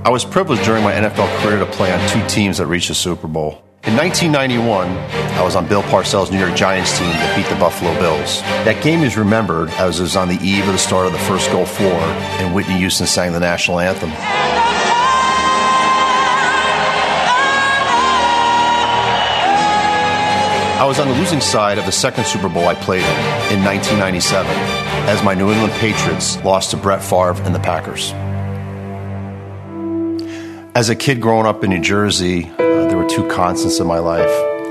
I was privileged during my NFL career to play on 2 teams that reached the Super Bowl. In 1991, I was on Bill Parcells' New York Giants team that beat the Buffalo Bills. That game is remembered as it was on the eve of the start of the first Go Four, and Whitney Houston sang the national anthem. I was on the losing side of the second Super Bowl I played in 1997, as my New England Patriots lost to Brett Favre and the Packers. As a kid growing up in New Jersey, there were 2 constants in my life,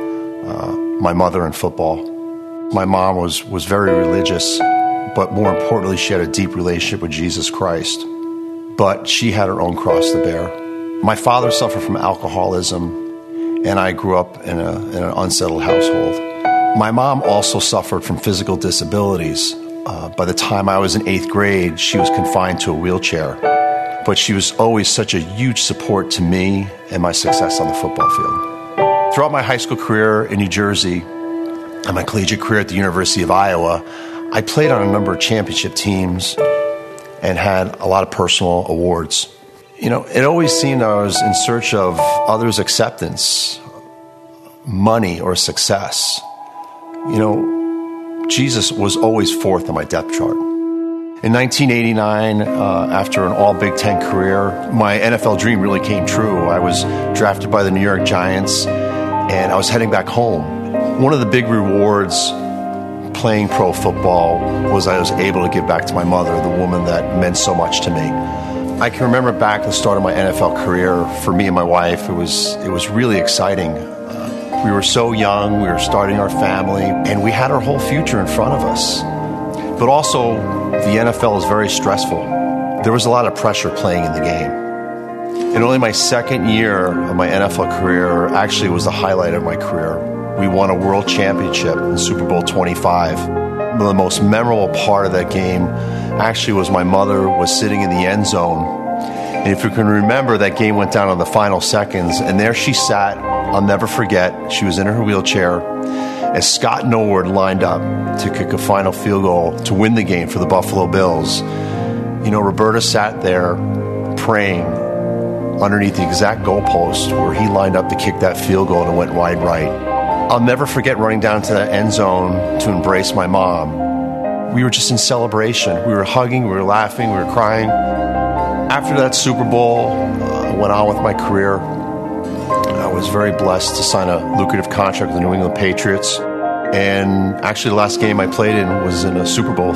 my mother and football. My mom was very religious, but more importantly, she had a deep relationship with Jesus Christ. But she had her own cross to bear. My father suffered from alcoholism, and I grew up in an unsettled household. My mom also suffered from physical disabilities. By the time I was in 8th grade, she was confined to a wheelchair. But she was always such a huge support to me and my success on the football field. Throughout my high school career in New Jersey and my collegiate career at the University of Iowa, I played on a number of championship teams and had a lot of personal awards. You know, it always seemed I was in search of others' acceptance, money, or success. You know, Jesus was always fourth on my depth chart. In 1989, after an all Big Ten career, my NFL dream really came true. I was drafted by the New York Giants, and I was heading back home. One of the big rewards playing pro football was I was able to give back to my mother, the woman that meant so much to me. I can remember back at the start of my NFL career, for me and my wife, it was really exciting. We were so young, we were starting our family, and we had our whole future in front of us. But also, the NFL is very stressful. There was a lot of pressure playing in the game. And only my second year of my NFL career actually was the highlight of my career. We won a world championship in Super Bowl 25. One of the most memorable part of that game actually was my mother was sitting in the end zone. And if you can remember, that game went down in the final seconds, and there she sat. I'll never forget. She was in her wheelchair as Scott Norwood lined up to kick a final field goal to win the game for the Buffalo Bills. You know, Roberta sat there praying underneath the exact goalpost where he lined up to kick that field goal and it went wide right. I'll never forget running down to that end zone to embrace my mom. We were just in celebration. We were hugging, we were laughing, we were crying. After that Super Bowl, I went on with my career. I was very blessed to sign a lucrative contract with the New England Patriots. And actually the last game I played in was in a Super Bowl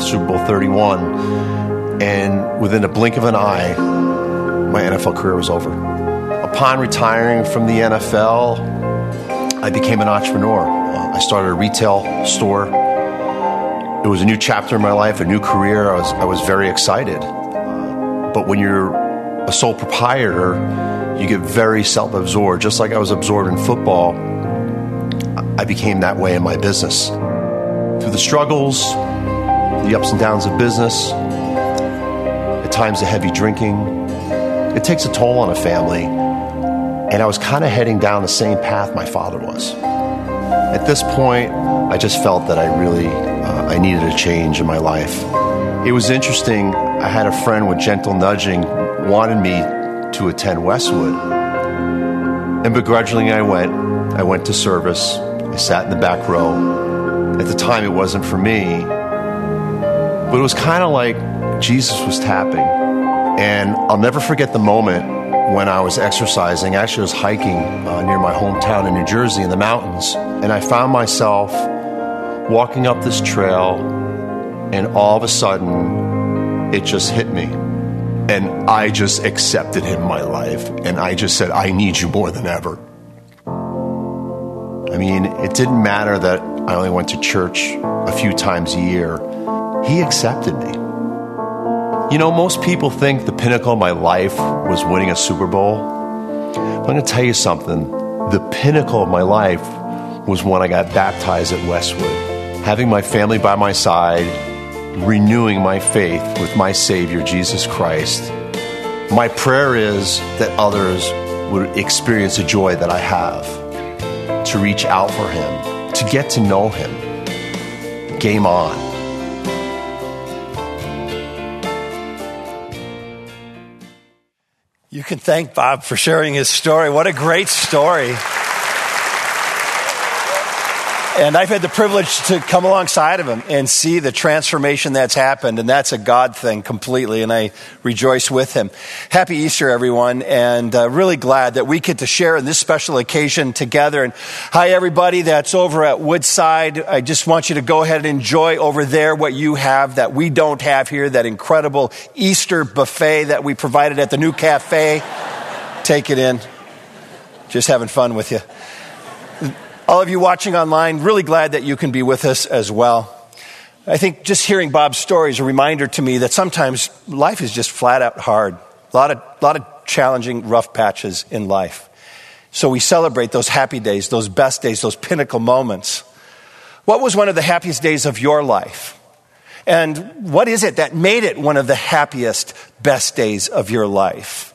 31. And within a blink of an eye, my NFL career was over. Upon retiring from the NFL, I became an entrepreneur. I started a retail store. It was a new chapter in my life, a new career. I was very excited. But when you're a sole proprietor, you get very self-absorbed. Just like I was absorbed in football, I became that way in my business. Through the struggles, the ups and downs of business, at times the heavy drinking, it takes a toll on a family. And I was kind of heading down the same path my father was. At this point, I just felt that I needed a change in my life. It was interesting. I had a friend with gentle nudging wanted me to attend Westwood. And begrudgingly I went to service. I sat in the back row. At the time it wasn't for me, but it was kind of like Jesus was tapping. And I'll never forget the moment when I was exercising. Actually I was hiking near my hometown in New Jersey in the mountains. And I found myself walking up this trail, and all of a sudden it just hit me. And I just accepted him in my life. And I just said, I need you more than ever. I mean, it didn't matter that I only went to church a few times a year. He accepted me. You know, most people think the pinnacle of my life was winning a Super Bowl. But I'm going to tell you something. The pinnacle of my life was when I got baptized at Westwood. Having my family by my side, renewing my faith with my Savior, Jesus Christ. My prayer is that others would experience the joy that I have, to reach out for Him, to get to know Him. Game on. You can thank Bob for sharing his story. What a great story. And I've had the privilege to come alongside of him and see the transformation that's happened, and that's a God thing completely, and I rejoice with him. Happy Easter, everyone, and really glad that we get to share in this special occasion together. And hi, everybody that's over at Woodside. I just want you to go ahead and enjoy over there what you have that we don't have here, that incredible Easter buffet that we provided at the new cafe. Take it in. Just having fun with you. All of you watching online, really glad that you can be with us as well. I think just hearing Bob's story is a reminder to me that sometimes life is just flat out hard. A lot of challenging, rough patches in life. So we celebrate those happy days, those best days, those pinnacle moments. What was one of the happiest days of your life? And what is it that made it one of the happiest, best days of your life?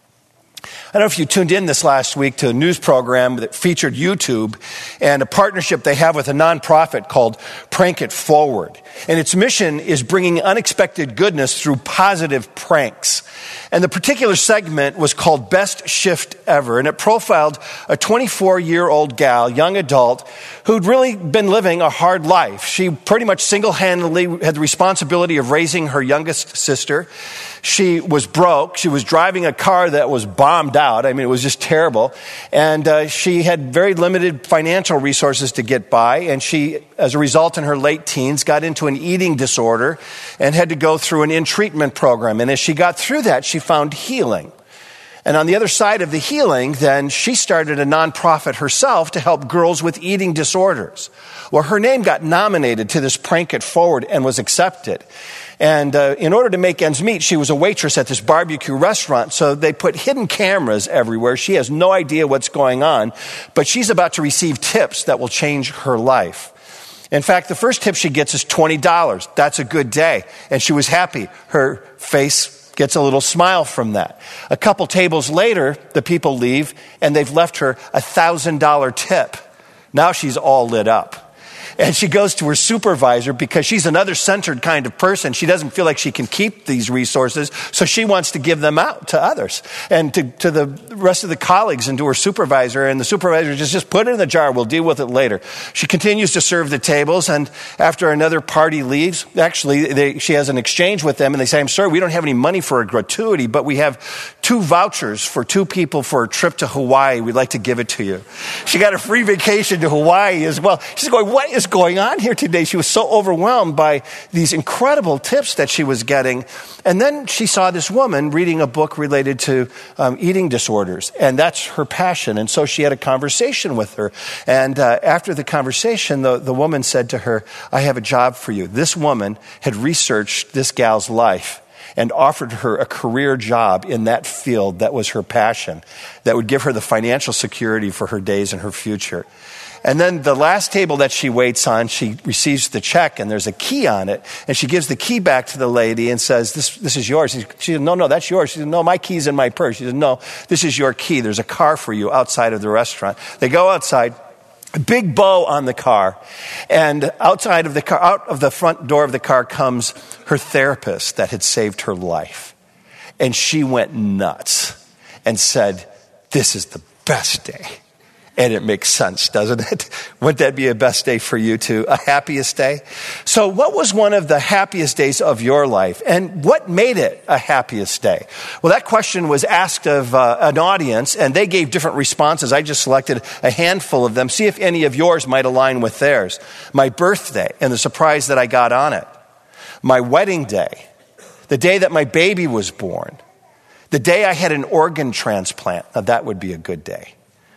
I don't know if you tuned in this last week to a news program that featured YouTube and a partnership they have with a nonprofit called Prank It Forward. And its mission is bringing unexpected goodness through positive pranks. And the particular segment was called Best Shift Ever. And it profiled a 24-year-old gal, young adult, who'd really been living a hard life. She pretty much single-handedly had the responsibility of raising her youngest sister. She was broke. She was driving a car that was bombed out. I mean, it was just terrible. And she had very limited financial resources to get by. And she, as a result, in her late teens, got into an eating disorder and had to go through an in-treatment program. And as she got through that, she found healing. And on the other side of the healing, then she started a nonprofit herself to help girls with eating disorders. Well, her name got nominated to this Prank It Forward and was accepted. And in order to make ends meet, she was a waitress at this barbecue restaurant. So they put hidden cameras everywhere. She has no idea what's going on, but she's about to receive tips that will change her life. In fact, the first tip she gets is $20. That's a good day. And she was happy. Her face gets a little smile from that. A couple tables later, the people leave and they've left her a $1,000 tip. Now she's all lit up. And she goes to her supervisor because she's another centered kind of person. She doesn't feel like she can keep these resources, so she wants to give them out to others and to the rest of the colleagues and to her supervisor. And the supervisor just put it in the jar. We'll deal with it later. She continues to serve the tables, and after another party leaves, actually, she has an exchange with them, and they say, I'm sorry, we don't have any money for a gratuity, but we have 2 vouchers for 2 people for a trip to Hawaii. We'd like to give it to you. She got a free vacation to Hawaii as well. She's going, what is going on here today? She was so overwhelmed by these incredible tips that she was getting. And then she saw this woman reading a book related to eating disorders, and that's her passion. And so she had a conversation with her. And after the conversation, the woman said to her, I have a job for you. This woman had researched this gal's life and offered her a career job in that field that was her passion, that would give her the financial security for her days and her future. And then the last table that she waits on, she receives the check and there's a key on it. And she gives the key back to the lady and says, this is yours. She said, no, that's yours. She said, no, my key's in my purse. She said, no, this is your key. There's a car for you outside of the restaurant. They go outside, a big bow on the car. And outside of the car, out of the front door of the car comes her therapist that had saved her life. And she went nuts and said, this is the best day. And it makes sense, doesn't it? Wouldn't that be a best day for you too? A happiest day? So what was one of the happiest days of your life? And what made it a happiest day? Well, that question was asked of an audience, and they gave different responses. I just selected a handful of them. See if any of yours might align with theirs. My birthday and the surprise that I got on it. My wedding day. The day that my baby was born. The day I had an organ transplant. Now, that would be a good day.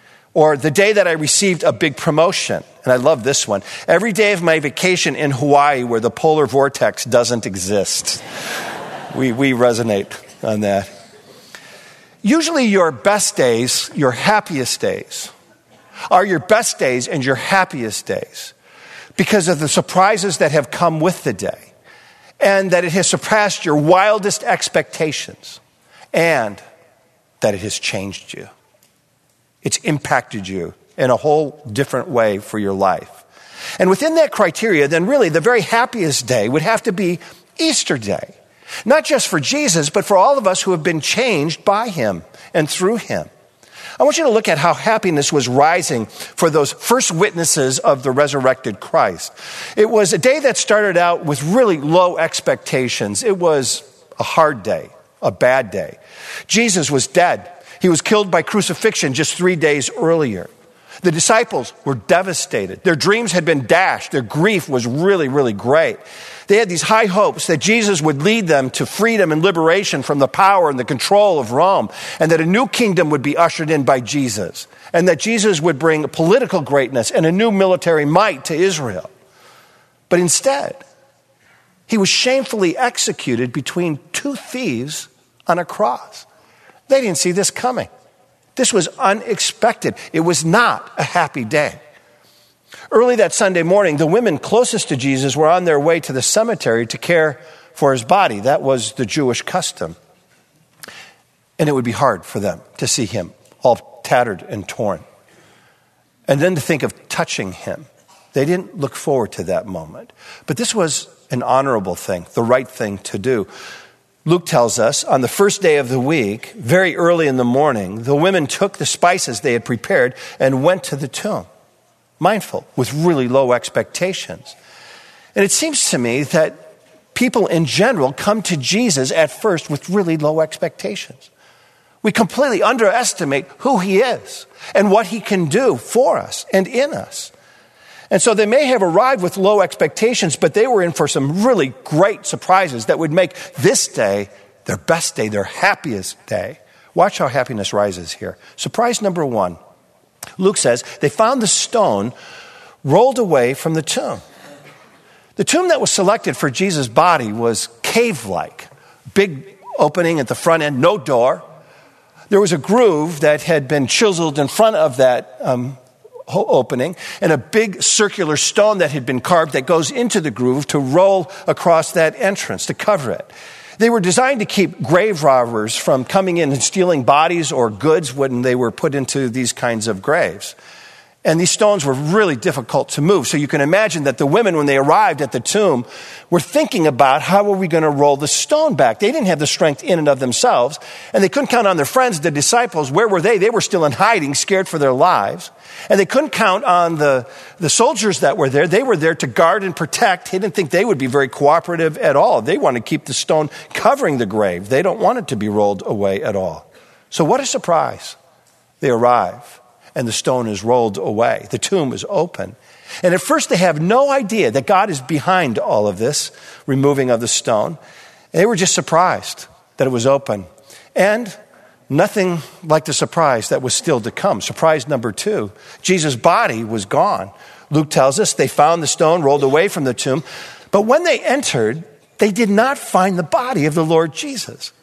Or the day that I received a big promotion. And I love this one. Every day of my vacation in Hawaii where the polar vortex doesn't exist. We resonate on that. Usually your best days, your happiest days, are your best days and your happiest days because of the surprises that have come with the day and that it has surpassed your wildest expectations and that it has changed you. It's impacted you in a whole different way for your life. And within that criteria, then really the very happiest day would have to be Easter Day. Not just for Jesus, but for all of us who have been changed by him and through him. I want you to look at how happiness was rising for those first witnesses of the resurrected Christ. It was a day that started out with really low expectations. It was a hard day, a bad day. Jesus was dead. He was killed by crucifixion just 3 days earlier. The disciples were devastated. Their dreams had been dashed. Their grief was really, really great. They had these high hopes that Jesus would lead them to freedom and liberation from the power and the control of Rome, and that a new kingdom would be ushered in by Jesus, and that Jesus would bring political greatness and a new military might to Israel. But instead, he was shamefully executed between two thieves on a cross. They didn't see this coming. This was unexpected. It was not a happy day. Early that Sunday morning, the women closest to Jesus were on their way to the cemetery to care for his body. That was the Jewish custom. And it would be hard for them to see him all tattered and torn. And then to think of touching him. They didn't look forward to that moment. But this was an honorable thing, the right thing to do. Luke tells us on the first day of the week, very early in the morning, the women took the spices they had prepared and went to the tomb, mindful, with really low expectations. And it seems to me that people in general come to Jesus at first with really low expectations. We completely underestimate who he is and what he can do for us and in us. And so they may have arrived with low expectations, but they were in for some really great surprises that would make this day their best day, their happiest day. Watch how happiness rises here. Surprise number one. Luke says they found the stone rolled away from the tomb. The tomb that was selected for Jesus' body was cave-like. Big opening at the front end, no door. There was a groove that had been chiseled in front of that opening, and a big circular stone that had been carved that goes into the groove to roll across that entrance, to cover it. They were designed to keep grave robbers from coming in and stealing bodies or goods when they were put into these kinds of graves. And these stones were really difficult to move. So you can imagine that the women, when they arrived at the tomb, were thinking about how are we going to roll the stone back? They didn't have the strength in and of themselves, and they couldn't count on their friends, the disciples. Where were they? They were still in hiding, scared for their lives. And they couldn't count on the soldiers that were there. They were there to guard and protect. He didn't think they would be very cooperative at all. They want to keep the stone covering the grave. They don't want it to be rolled away at all. So what a surprise. They arrive, and the stone is rolled away. The tomb is open. And at first they have no idea that God is behind all of this removing of the stone. And they were just surprised that it was open. And nothing like the surprise that was still to come. Surprise number two, Jesus' body was gone. Luke tells us they found the stone rolled away from the tomb. But when they entered, they did not find the body of the Lord Jesus.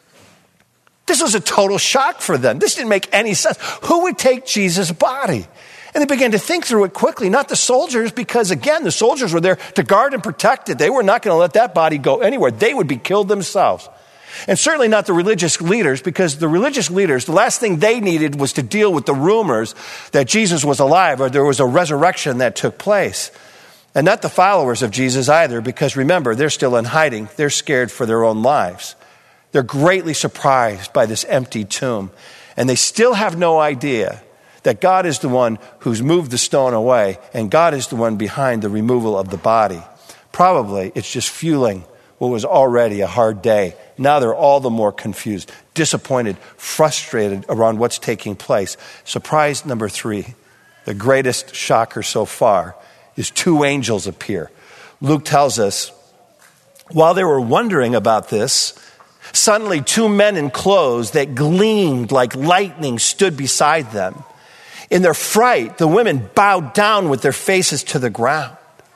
This was a total shock for them. This didn't make any sense. Who would take Jesus' body? And they began to think through it quickly, not the soldiers, because again, the soldiers were there to guard and protect it. They were not going to let that body go anywhere. They would be killed themselves. And certainly not the religious leaders, because the religious leaders, the last thing they needed was to deal with the rumors that Jesus was alive or there was a resurrection that took place. And not the followers of Jesus either, because remember, they're still in hiding. They're scared for their own lives. They're greatly surprised by this empty tomb. And they still have no idea that God is the one who's moved the stone away, and God is the one behind the removal of the body. Probably it's just fueling what was already a hard day. Now they're all the more confused, disappointed, frustrated around what's taking place. Surprise number three, the greatest shocker so far, is two angels appear. Luke tells us, while they were wondering about this, suddenly two men in clothes that gleamed like lightning stood beside them. In their fright, the women bowed down with their faces to the ground.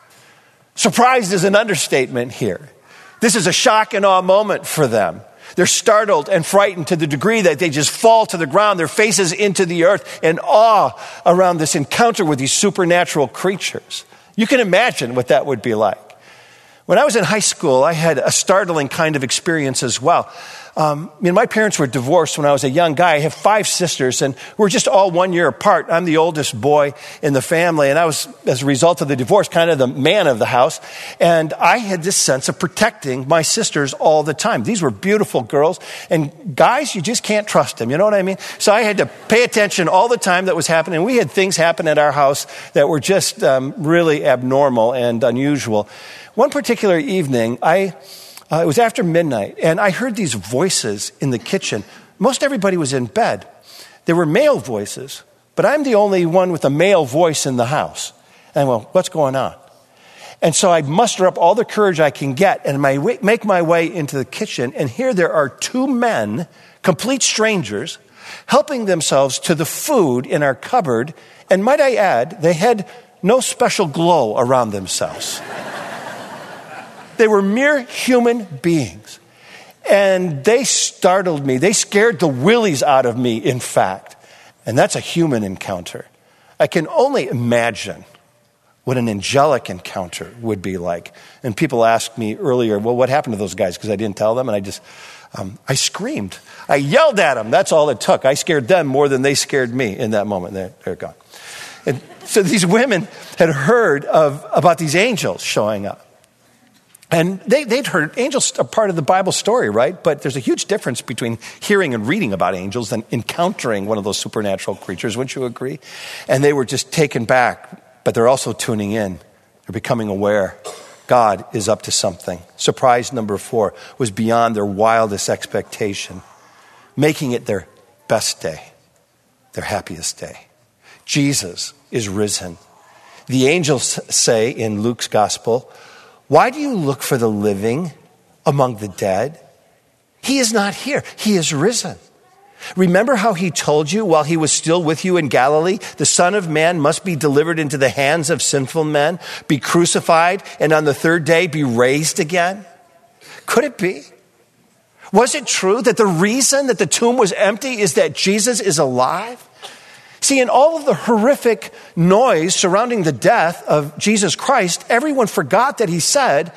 Surprised is an understatement here. This is a shock and awe moment for them. They're startled and frightened to the degree that they just fall to the ground, their faces into the earth, in awe around this encounter with these supernatural creatures. You can imagine what that would be like. When I was in high school, I had a startling kind of experience as well. My parents were divorced when I was a young guy. I have 5 sisters, and we're just all 1 year apart. I'm the oldest boy in the family, and I was, as a result of the divorce, kind of the man of the house. And I had this sense of protecting my sisters all the time. These were beautiful girls, and guys, you just can't trust them. You know what I mean? So I had to pay attention all the time that was happening. We had things happen at our house that were just really abnormal and unusual. One particular evening, it was after midnight, and I heard these voices in the kitchen. Most everybody was in bed. There were male voices, but I'm the only one with a male voice in the house. And well, what's going on? And so I muster up all the courage I can get, and I make my way into the kitchen, and here there are 2 men, complete strangers, helping themselves to the food in our cupboard, and might I add, they had no special glow around themselves. They were mere human beings. And they startled me. They scared the willies out of me, in fact. And that's a human encounter. I can only imagine what an angelic encounter would be like. And people asked me earlier, well, what happened to those guys? Because I didn't tell them. And I screamed. I yelled at them. That's all it took. I scared them more than they scared me in that moment. They're gone. And so these women had heard about these angels showing up. And they'd heard angels are part of the Bible story, right? But there's a huge difference between hearing and reading about angels than encountering one of those supernatural creatures. Wouldn't you agree? And they were just taken back, but they're also tuning in. They're becoming aware. God is up to something. Surprise number 4 was beyond their wildest expectation, making it their best day, their happiest day. Jesus is risen. The angels say in Luke's gospel, "Why do you look for the living among the dead? He is not here. He is risen. Remember how he told you while he was still with you in Galilee, the Son of Man must be delivered into the hands of sinful men, be crucified, and on the 3rd day be raised again?" Could it be? Was it true that the reason that the tomb was empty is that Jesus is alive? See, in all of the horrific noise surrounding the death of Jesus Christ, everyone forgot that he said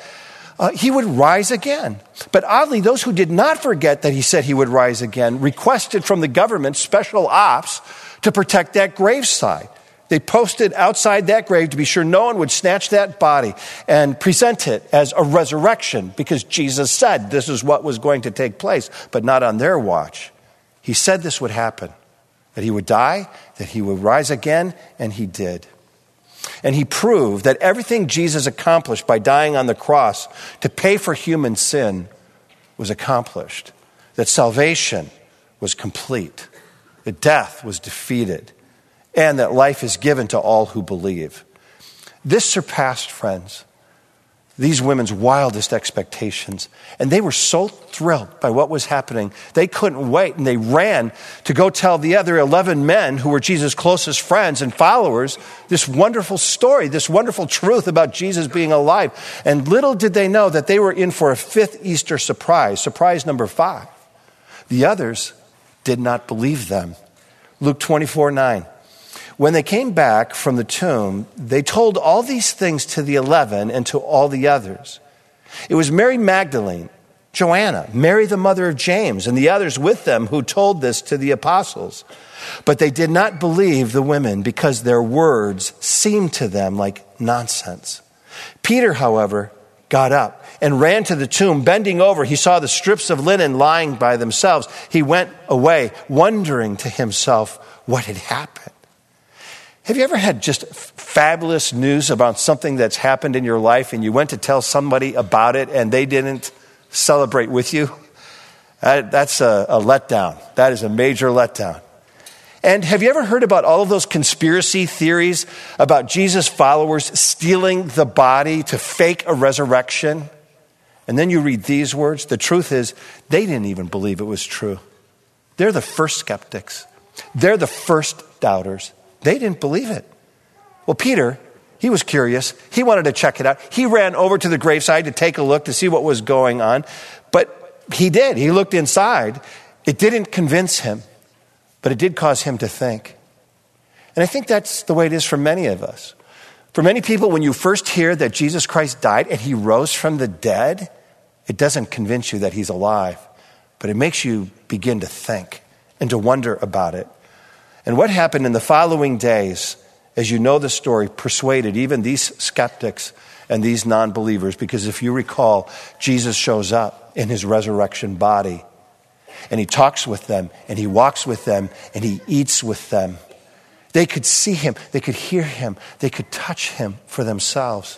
he would rise again. But oddly, those who did not forget that he said he would rise again requested from the government special ops to protect that gravesite. They posted outside that grave to be sure no one would snatch that body and present it as a resurrection, because Jesus said this is what was going to take place, but not on their watch. He said this would happen, that he would die, that he would rise again, and he did. And he proved that everything Jesus accomplished by dying on the cross to pay for human sin was accomplished, that salvation was complete, that death was defeated, and that life is given to all who believe. This surpassed, friends, these women's wildest expectations. And they were so thrilled by what was happening, they couldn't wait. And they ran to go tell the other 11 men who were Jesus' closest friends and followers this wonderful story, this wonderful truth about Jesus being alive. And little did they know that they were in for a 5th Easter surprise, surprise number 5. The others did not believe them. Luke 24:9. When they came back from the tomb, they told all these things to the 11 and to all the others. It was Mary Magdalene, Joanna, Mary the mother of James, and the others with them who told this to the apostles. But they did not believe the women because their words seemed to them like nonsense. Peter, however, got up and ran to the tomb. Bending over, he saw the strips of linen lying by themselves. He went away, wondering to himself what had happened. Have you ever had just fabulous news about something that's happened in your life and you went to tell somebody about it and they didn't celebrate with you? That's a letdown. That is a major letdown. And have you ever heard about all of those conspiracy theories about Jesus' followers stealing the body to fake a resurrection? And then you read these words. The truth is, they didn't even believe it was true. They're the first skeptics. They're the first doubters. They didn't believe it. Well, Peter, he was curious. He wanted to check it out. He ran over to the graveside to take a look to see what was going on. But he did. He looked inside. It didn't convince him, but it did cause him to think. And I think that's the way it is for many of us. For many people, when you first hear that Jesus Christ died and he rose from the dead, it doesn't convince you that he's alive. but it makes you begin to think and to wonder about it. And what happened in the following days, as you know the story, persuaded even these skeptics and these non-believers, because if you recall, Jesus shows up in his resurrection body, and he talks with them, and he walks with them, and he eats with them. They could see him, they could hear him, they could touch him for themselves.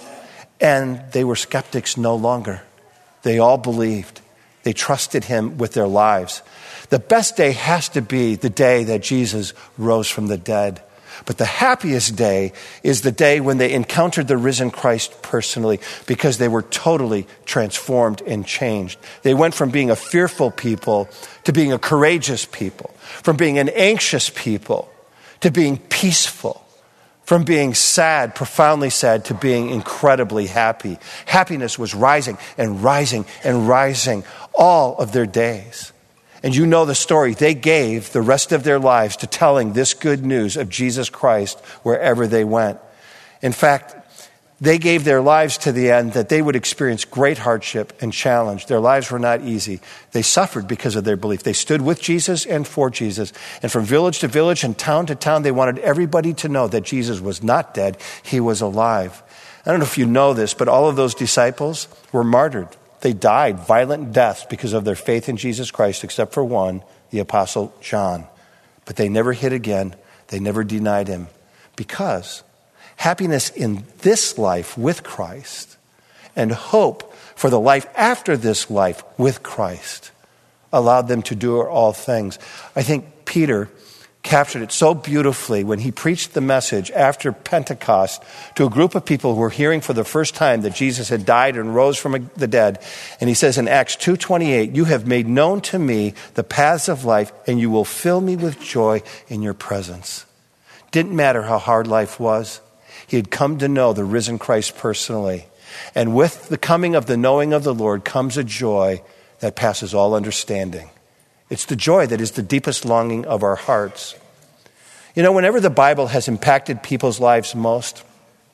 And they were skeptics no longer. They all believed. They trusted him with their lives. The best day has to be the day that Jesus rose from the dead. But the happiest day is the day when they encountered the risen Christ personally, because they were totally transformed and changed. They went from being a fearful people to being a courageous people, from being an anxious people to being peaceful, from being sad, profoundly sad, to being incredibly happy. Happiness was rising and rising and rising all of their days. And you know the story. They gave the rest of their lives to telling this good news of Jesus Christ wherever they went. In fact, they gave their lives to the end that they would experience great hardship and challenge. Their lives were not easy. They suffered because of their belief. They stood with Jesus and for Jesus. And from village to village and town to town, they wanted everybody to know that Jesus was not dead. He was alive. I don't know if you know this, but all of those disciples were martyred. They died violent deaths because of their faith in Jesus Christ, except for one, the Apostle John. But they never hid again. They never denied him, because happiness in this life with Christ and hope for the life after this life with Christ allowed them to do all things. I think Peter captured it so beautifully when he preached the message after Pentecost to a group of people who were hearing for the first time that Jesus had died and rose from the dead. And he says in Acts 2:28, "You have made known to me the paths of life, and you will fill me with joy in your presence." Didn't matter how hard life was. He had come to know the risen Christ personally. And with the coming of the knowing of the Lord comes a joy that passes all understanding. It's the joy that is the deepest longing of our hearts. You know, whenever the Bible has impacted people's lives most,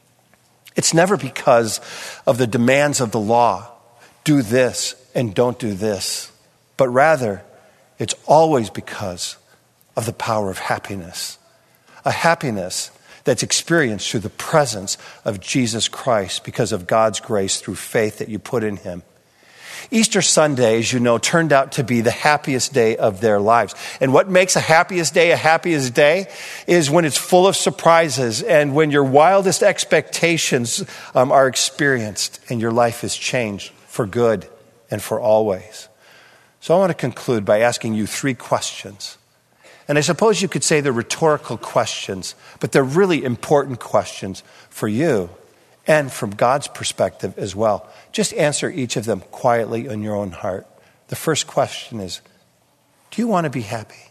it's never because of the demands of the law. Do this and don't do this. But rather, it's always because of the power of happiness. A happiness that's experienced through the presence of Jesus Christ because of God's grace through faith that you put in him. Easter Sunday, as you know, turned out to be the happiest day of their lives. And what makes a happiest day is when it's full of surprises and when your wildest expectations are experienced and your life is changed for good and for always. So I want to conclude by asking you 3 questions. And I suppose you could say they're rhetorical questions, but they're really important questions for you and from God's perspective as well. Just answer each of them quietly in your own heart. The first question is, do you want to be happy?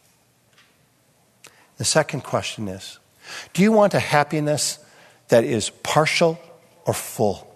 The second question is, do you want a happiness that is partial or full?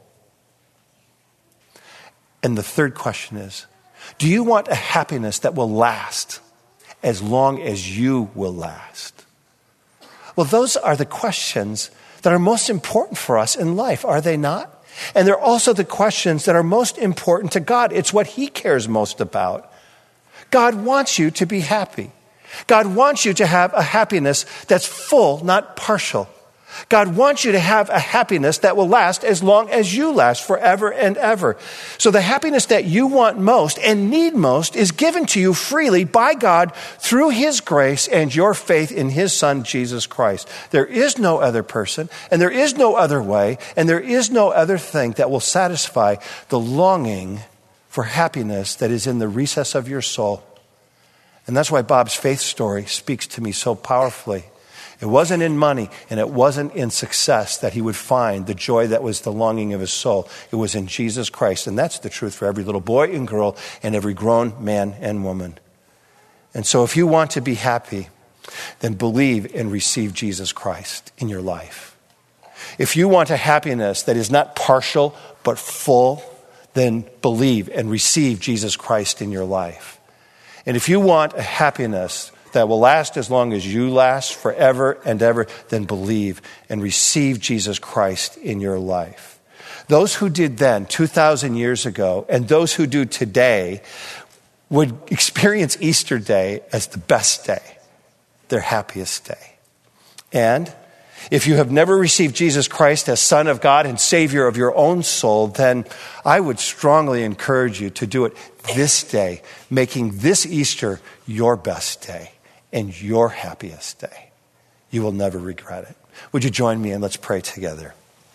And the third question is, do you want a happiness that will last as long as you will last? Well, those are the questions that are most important for us in life, are they not? And they're also the questions that are most important to God. It's what he cares most about. God wants you to be happy. God wants you to have a happiness that's full, not partial. God wants you to have a happiness that will last as long as you last, forever and ever. So the happiness that you want most and need most is given to you freely by God through his grace and your faith in his Son, Jesus Christ. There is no other person, and there is no other way, and there is no other thing that will satisfy the longing for happiness that is in the recess of your soul. And that's why Bob's faith story speaks to me so powerfully. It wasn't in money and it wasn't in success that he would find the joy that was the longing of his soul. It was in Jesus Christ. And that's the truth for every little boy and girl and every grown man and woman. And so if you want to be happy, then believe and receive Jesus Christ in your life. If you want a happiness that is not partial but full, then believe and receive Jesus Christ in your life. And if you want a happiness that will last as long as you last, forever and ever, then believe and receive Jesus Christ in your life. Those who did then, 2,000 years ago, and those who do today, would experience Easter Day as the best day, their happiest day. And if you have never received Jesus Christ as Son of God and Savior of your own soul, then I would strongly encourage you to do it this day, making this Easter your best day and your happiest day. You will never regret it. Would you join me and let's pray together?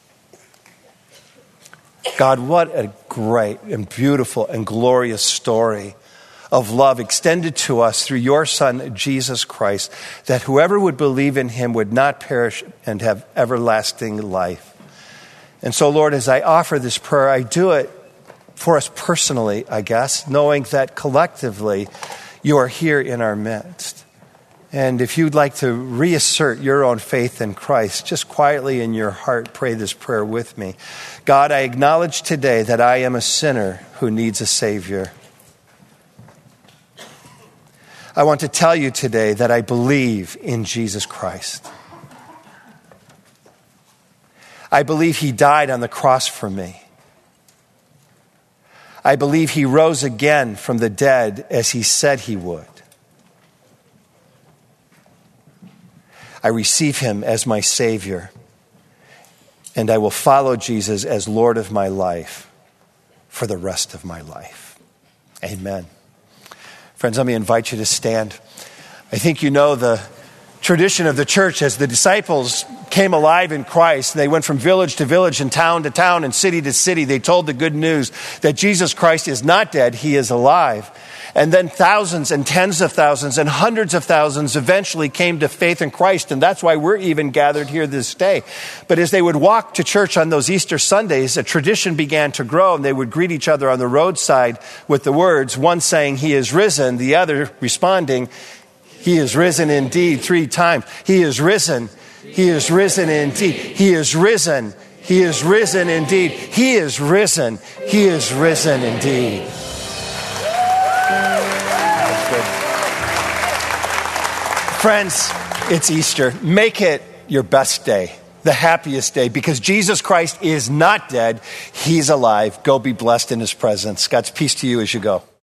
God, what a great and beautiful and glorious story of love extended to us through your Son, Jesus Christ, that whoever would believe in him would not perish and have everlasting life. And so, Lord, as I offer this prayer, I do it for us personally, I guess, knowing that collectively you are here in our midst. And if you'd like to reassert your own faith in Christ, just quietly in your heart, pray this prayer with me. God, I acknowledge today that I am a sinner who needs a Savior. I want to tell you today that I believe in Jesus Christ. I believe he died on the cross for me. I believe he rose again from the dead as he said he would. I receive him as my Savior, and I will follow Jesus as Lord of my life for the rest of my life. Amen. Friends, let me invite you to stand. I think you know the tradition of the church as the disciples came alive in Christ. They went from village to village and town to town and city to city. They told the good news that Jesus Christ is not dead, he is alive. And then thousands and tens of thousands and hundreds of thousands eventually came to faith in Christ. And that's why we're even gathered here this day. But as they would walk to church on those Easter Sundays, a tradition began to grow, and they would greet each other on the roadside with the words, one saying, he is risen, the other responding, he is risen indeed, 3 times. He is risen. He is risen indeed. He is risen. He is risen indeed. He is risen. He is risen indeed. Friends, it's Easter. Make it your best day, the happiest day, because Jesus Christ is not dead. He's alive. Go be blessed in his presence. God's peace to you as you go.